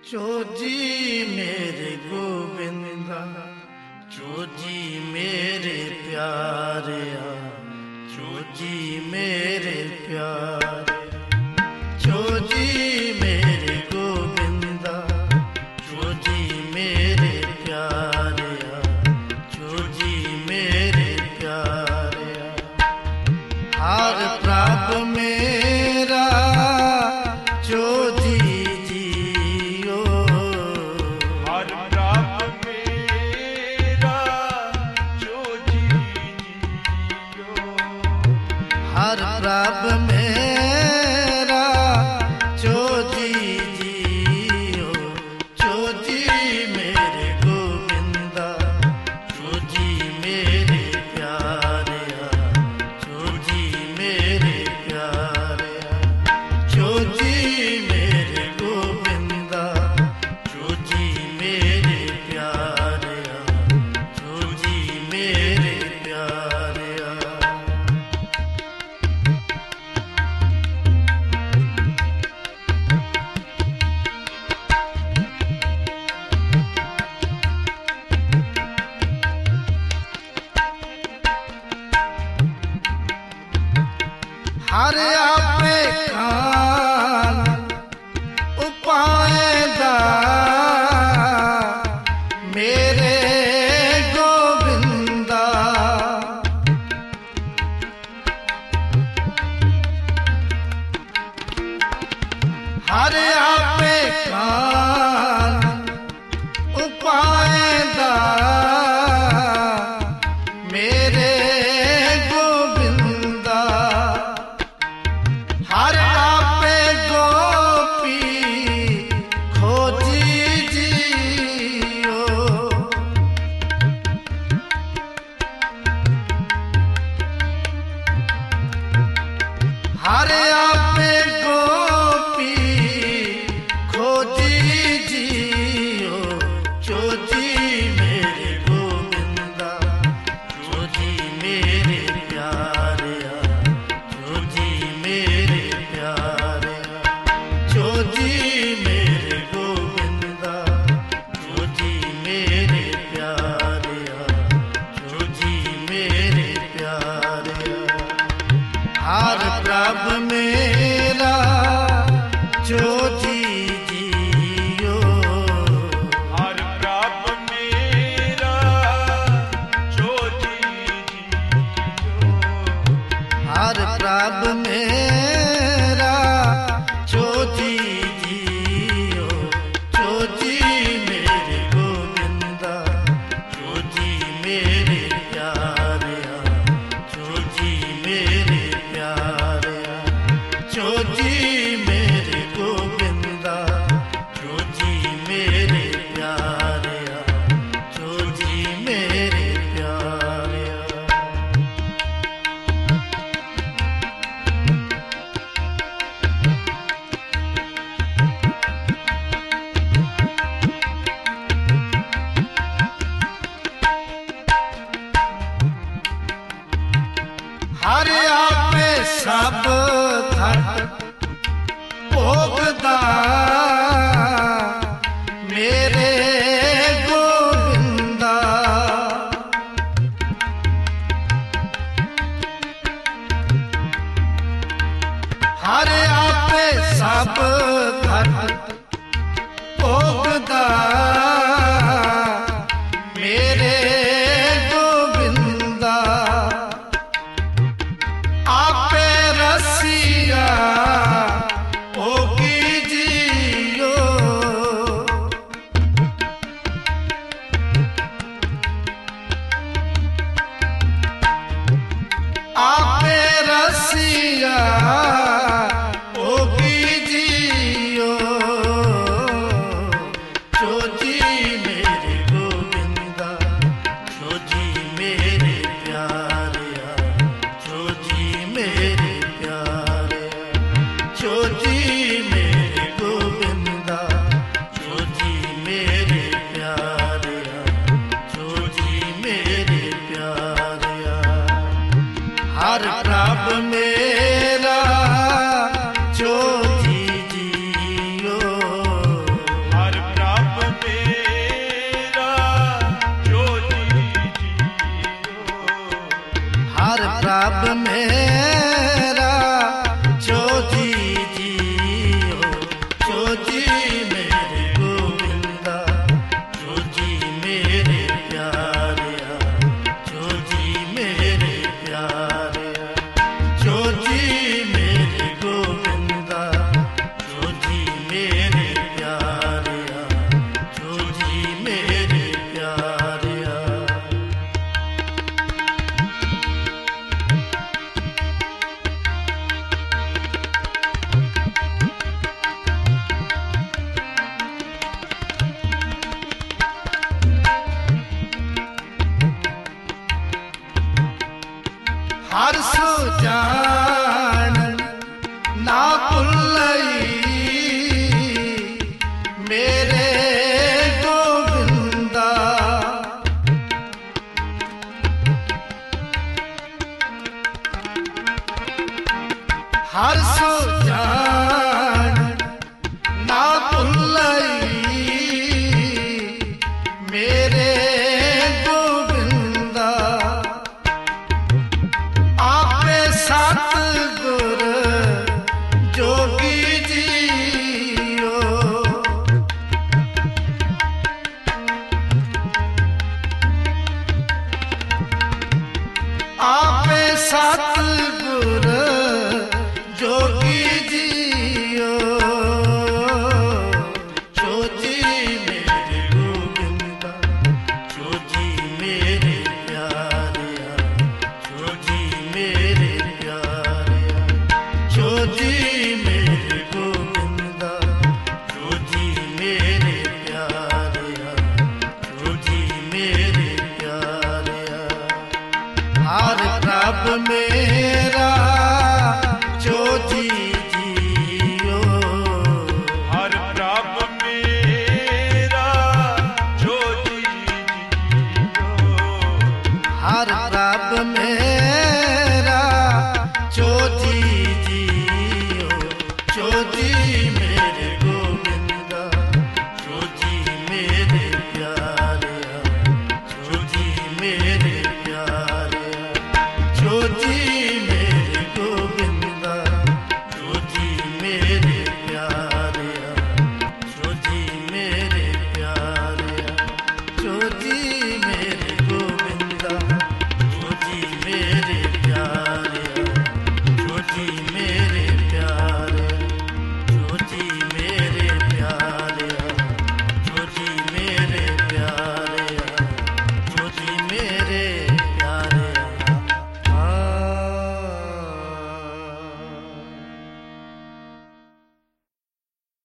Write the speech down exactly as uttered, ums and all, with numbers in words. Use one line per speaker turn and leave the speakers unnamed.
Choji मेरे Govinda, Choji मेरे प्यारे, चोजी मेरे प्यारे, चोजी मेरे गोविंदा, चोजी मेरे प्यारे, चोजी मेरे प्यारे। हर प्राप मेरा चोजी जियो,
हर प्राप मेरा चोजी जियो,
हर प्राप मेरा चोजी जियो, चोजी मेरे गोविंदा, चोजी मेरे प्यारे, चोजी मेरे प्यारे, चोजी मेरे गोविंदा, चोजी मेरे प्यारे, चोजी मेरे प्यारे। हर आपे कान उपायदा मेरे गोविंदा, हर आपे कान उपायदा मेरे गोविंदा, हर आपे गोपी खोजी जियो, हर आपे गोपी खोजी जियो, चोजी मेरे गोविंदा, चोजी मेरे प्यारे, चोजी मेरे प्यारे, चोजी मेरे गोविंदा, चोजी मेरे प्यारे, चोजी मेरे प्यारे। हर प्रभ मेरा चोजी